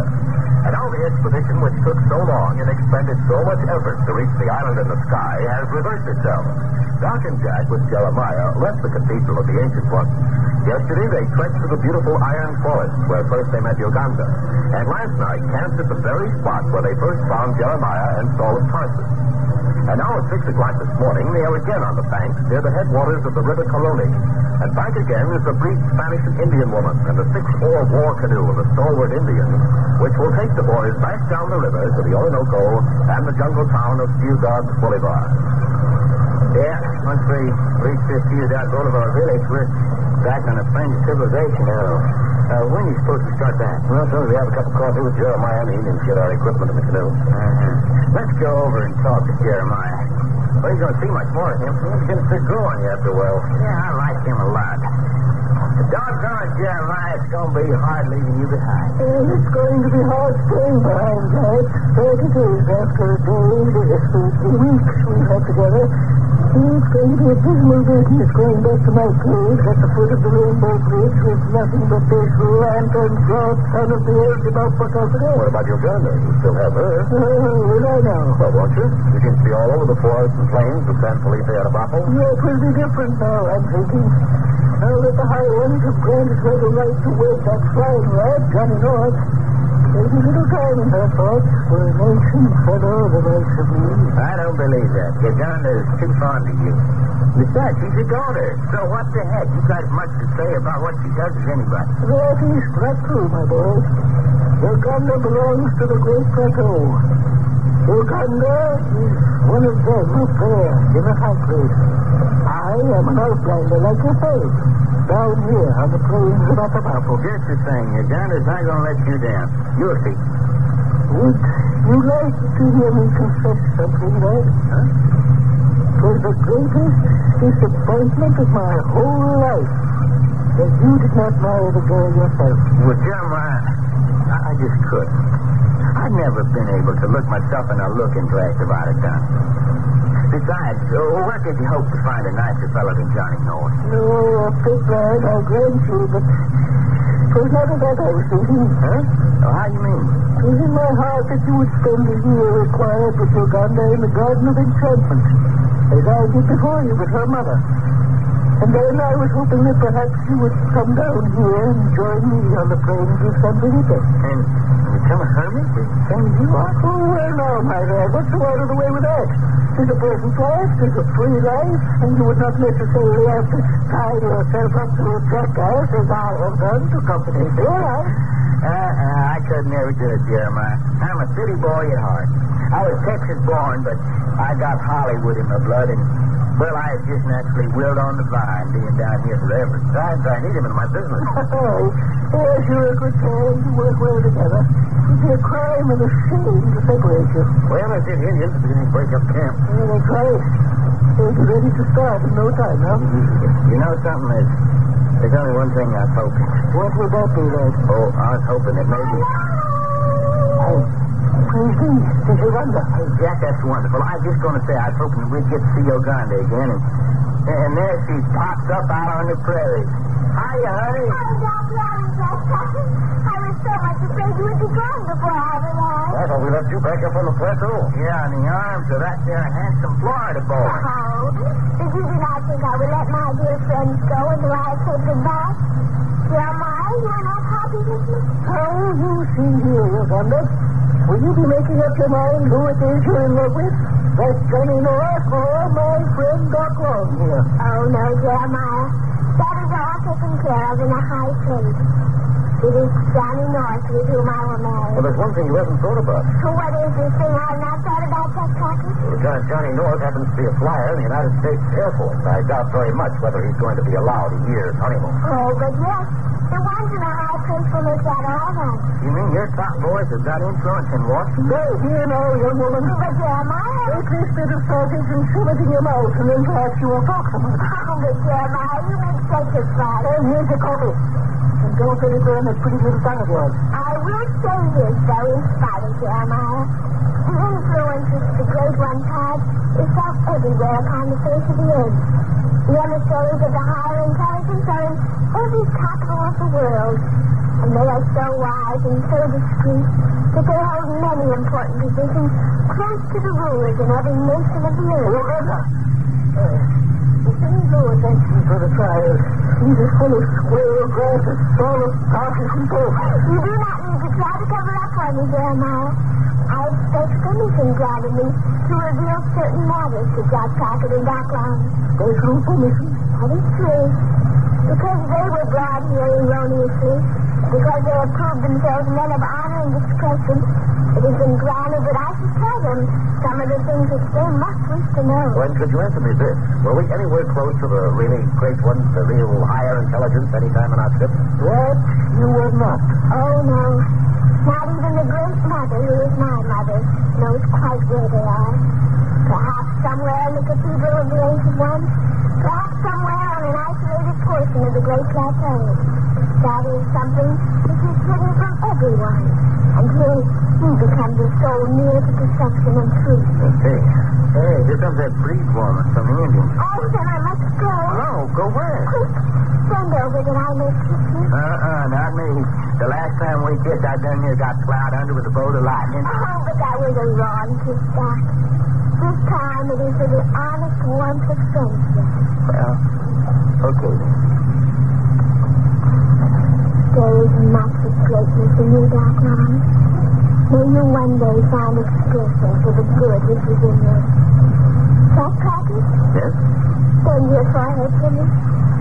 And now the expedition, which took so long and expended so much effort to reach the island in the sky, has reversed itself. Doc and Jack, with Jeremiah, left the cathedral of the ancient one. Yesterday, they trekked to the beautiful iron forest where first they met Uganda. And last night, camped at the very spot where they first found Jeremiah and Saul of Tarsus. And now at 6 o'clock this morning, they are again on the banks near the headwaters of the River Caroni. And back again is the brief Spanish and Indian woman and the 6-oar war canoe of the stalwart Indians, which will take the boys back down the river to the Orinoco and the jungle town of Ciudad Bolivar. Yeah, once we reach this Ciudad Bolivar village, we're back on a French civilization now. When are you supposed to start that? Well, as soon as we have a cup of coffee with Jeremiah and the Indians get our equipment in the canoe. Let's go over and talk to Jeremiah. Well, you don't see much more of him. He's going to grow on you after a while. Yeah, I like him a lot. Doggone Jeremiah, it's going to be hard leaving you behind. It's going to be hard staying behind, Dad. 30 days after a day, the weeks we've had together. It's going to be a dismal business going back to my cave at the foot of the Rainbow Bridge with nothing but this lantern god son of the earth about Pocahontas. What about Uganda? You still have her. Well, I know. Well, won't you? You can see all over the forests and plains of San Felipe out of Apple. Yeah, it will be different now, I'm thinking. Now that the high ones have granted her the right to wed that flying lad, Johnny North, there's a little time in her thoughts for a nation fellow the likes of me. I don't believe that. Uganda is too fond of you. Besides, she's your daughter. So what the heck? You got as much to say about what she does as anybody. That is not true, my boy. Uganda belongs to the Great Plateau. Uganda is one of them up there in the high place. I am an outlander like yourself, down here on the plains of Atabapo. Just the thing, Uganda's not going to let you down. You'll see. Would you like to hear me confess something, Dad? Huh? It was the greatest disappointment of my whole life that you did not marry the girl yourself. Well, Jeremiah, I just couldn't. I've never been able to look myself in a looking glass about it, Don. Besides, where could you hope to find a nicer fellow than Johnny North? No, a big lad, I grant you, but it was not of that I was thinking. Huh? Oh, how do you mean? It was in my heart that you would spend a year quiet with Uganda in the Garden of Enchantment, as I did before you with her mother. And then I was hoping that perhaps you would come down here and join me on the plains of San Felipe. And become a hermit? Same as you are? Oh, well, now, my lad, what's so out of the way with that? There's a pleasant life, there's a free life, and you would not necessarily have to tie yourself up to a jackass as I have done to accompany your life. I could never do it, Jeremiah. I'm a city boy at heart. I was Texas born, but I got Hollywood in my blood, and, well, I have just naturally willed on the vine, being down here forever. Besides, I need him in my business. Oh, yes, you're a good man. You work well together. It'd be a crime and a shame to separate you. Well, I did Indians beginning to break up camp. Yeah, that's right. They'll be ready to start in no time, huh? You know something? There's only one thing I was hoping. What would that be, lad? Oh, I was hoping that maybe... Oh, please be. This is Uganda. Hey, Jack, that's wonderful. I was just going to say I was hoping we'd get to see Uganda again, and there she pops up out on the prairie. Hiya, honey. Oh, I was so much afraid you would be gone before I had arrived. I thought we left you back up on the plateau. Yeah, in the arms of that there handsome Florida boy. Oh, did you not think I would let my dear friends go until I had said goodbye? Jeremiah, you are not happy with me? How you see here, Uganda? Will you be making up your mind who it is you're in love with? That's Johnny North or my friend Doc Long here? Oh, no, Jeremiah. That is all taken care of in a high place. It is Johnny North with whom I will marry. Well, there's one thing you haven't thought about. So what is this thing I've not thought about, Jack Packer? Johnny North happens to be a flyer in the United States Air Force. I doubt very much whether he's going to be allowed a year's honeymoon. Oh, but yes. The ones in a high place will make that all right. You mean your top boys have got influence in Washington? Go here now, young woman. But Jeremiah... Take this bit of sausage and shove it in your mouth, and then perhaps you will talk some more. Oh, but Jeremiah, you make such a fuss. And here's your coffee. And don't let it burn that pretty little tongue of yours. I will say this, though, in spite of Jeremiah. The influence which the Great One had is felt everywhere upon the face of the earth. The emissaries of the higher intelligence are in every capital of the world. And they are so wise and so discreet that they hold many important positions close to the rulers in every nation of the earth. No attention for the trials. These are full of squirrel grasses, full of talking people. You do not need to try to cover up for me, Jeremiah. I expect permission granted me to reveal certain matters to Jack Crockett and Doc Long. Special permission? That is true. Because they were brought here erroneously, because they have proved themselves men of honor and discretion, it has been granted that I should tell them some of the things that they must wish to know. When could you answer me this? Were we anywhere close to the really great ones, the real higher intelligence any time in our trip? That you were not. Oh, no. Not even the great mother, who is my mother, knows quite where they are. Perhaps somewhere in the cathedral of the Ancient One. Perhaps somewhere on an isolated portion of the Great Plateau. That is something which is hidden from everyone until he becomes a soul near to perfection and truth. Hey, here comes that breed woman from the Indians. Oh, then I must go. No, go where? Quick, send over that I may kiss you. Not me. The last time we kissed, I done near got plowed under with a bolt of lightning. Oh, but that was a wrong kiss, Doc. This time it is for the honest warmth of friendship. Well, okay then. There is much of greatness in you, Doc Long. May you one day find expression for the good which is in you. Jack Crockett? Yes? Bend your forehead to me.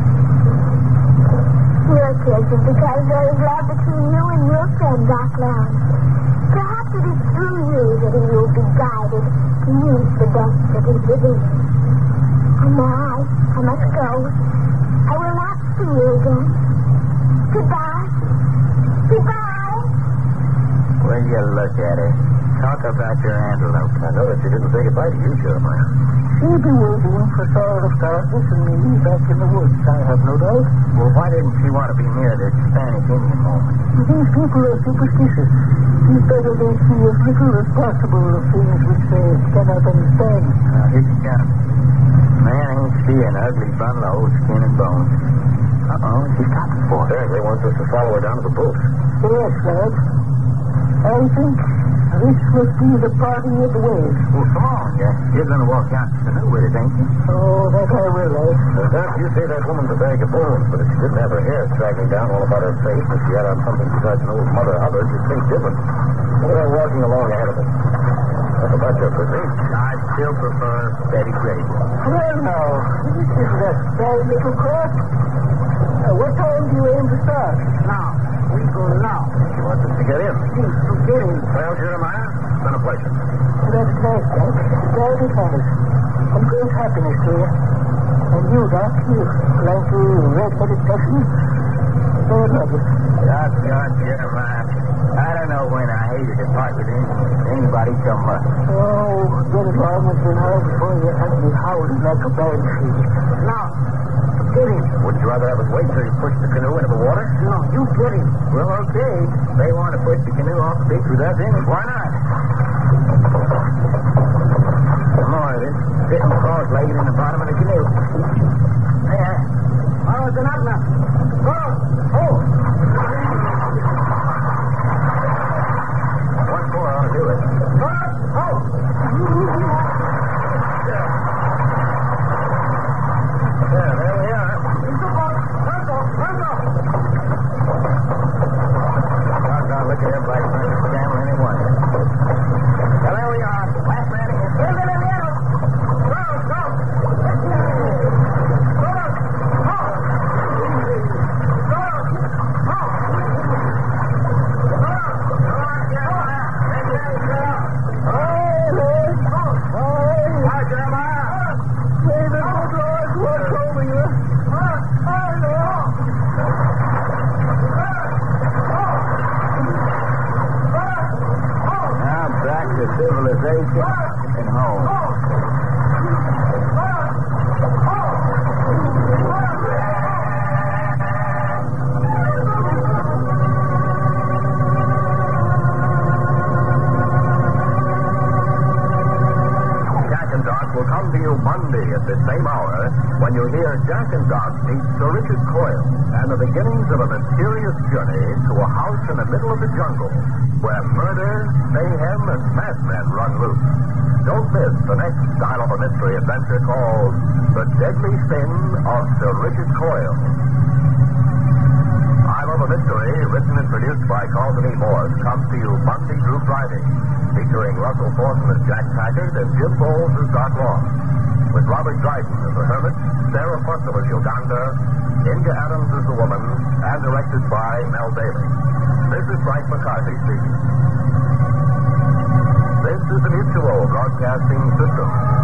Your kiss is because there is love between you and your friend, Doc Long. Perhaps it is through you that he will be guided to use the best that is within him. And now I must go. I will not see you again. Goodbye. Goodbye. Will you look at her? Talk about your antelope. I know that she didn't say goodbye to you, Jeremiah. She'll be waiting for sort of darkness and me back in the woods, I have no doubt. Well, why didn't she want to be near the Spanish Indian woman? These people are superstitious. It's better they see as little as possible of things which they cannot understand. Here she comes. Man, ain't she an ugly bundle of old skin and bones. Uh-oh, she's stopping for us. Apparently wants us to follow her down to the boat. Yes, lad. I think this must be the parting of the waves. Well, come on. You're going to walk out to the canoe with us, ain't you? Oh, that I will, lad. Doc, you say that woman's a bag of bones, but if she didn't have her hair straggling down all about her face, if she had on something besides an old Mother Hubbard, you'd think different. Look at her walking along ahead of us. What about your physique? I still prefer Betty Grace. Well, now, this is that bad little craft. What time do you aim to start? Now. We go now. She wants us to get in. Please, to get in. Well, Jeremiah, it's been a pleasure. That's nice, Doc. Glad it has. And great happiness to you. And you, Doc, you lanky, red-headed person. Very lovely. God, Jeremiah. I don't know when I hated to part with anybody so much. Oh, get along with you now before you have me howling like a bad tree. Now, get in. Wouldn't you rather have us wait till you push the canoe into the water? No, you get in. Well, okay. They want to push the canoe off the beach with us in it. Why not? More of this sitting cross-legged in the bottom of the canoe. There. Oh, it's an outlaw. Oh. One more ought to do it. There we are. Look at everybody trying to scam anyone. Well, there we are. Last man in. Civilization and home. Jack and Doc will come come to you Monday at the same hour when you hear Jack and Doc meet Sir Richard Coyle and the beginnings of a mysterious journey to a house in the middle of the jungle where murder, mayhem, and madmen run loose. Don't miss the next Dial of a Mystery adventure called The Deadly Sin of Sir Richard Coyle. I Love a Mystery, written and produced by Carlton E. Morse, comes to you Monday through Friday, featuring Russell Thornton as Jack Taggart and Jim Bowles as Doc Long, with Robert Dryden as the hermit, Sarah Fussell as Uganda, Inga Adams as the woman, and directed by Mel Bailey. This is Frank McCarthy speaking. This is the Mutual Broadcasting System.